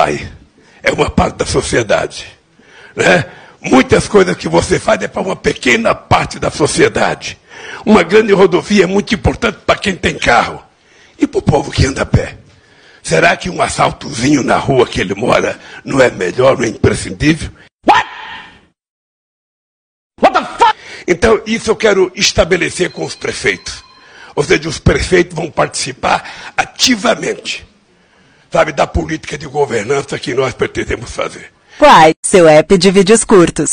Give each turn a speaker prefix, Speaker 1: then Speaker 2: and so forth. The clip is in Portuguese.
Speaker 1: é uma parte da sociedade, né? Muitas coisas que você faz é para uma pequena parte da sociedade. Uma grande rodovia é muito importante para quem tem carro e para o povo que anda a pé. Será que um assaltozinho na rua que ele mora não é melhor, não é imprescindível? What the fuck? Então, isso eu quero estabelecer com os prefeitos. Ou seja, os prefeitos vão participar ativamente, sabe, da política de governança que nós pretendemos fazer.
Speaker 2: Quai, seu app de vídeos curtos.